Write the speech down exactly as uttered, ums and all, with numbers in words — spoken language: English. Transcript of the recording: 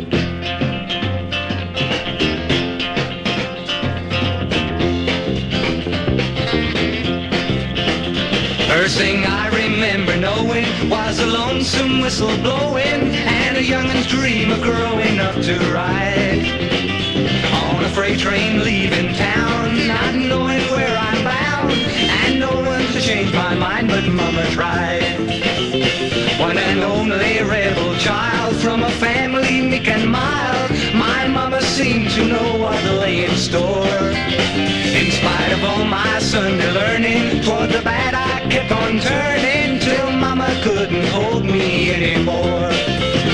First thing I remember knowing was a lonesome whistle blowing and a youngin's dream of growing up to ride on a freight train leaving town, not knowing where I'm bound, and no one to change my mind but Mama tried. One and only rebel child from a family meek and mild, my Mama seemed to know what lay in store. In spite of all my Sunday learning, toward the bad I kept on turning till Mama couldn't hold me anymore.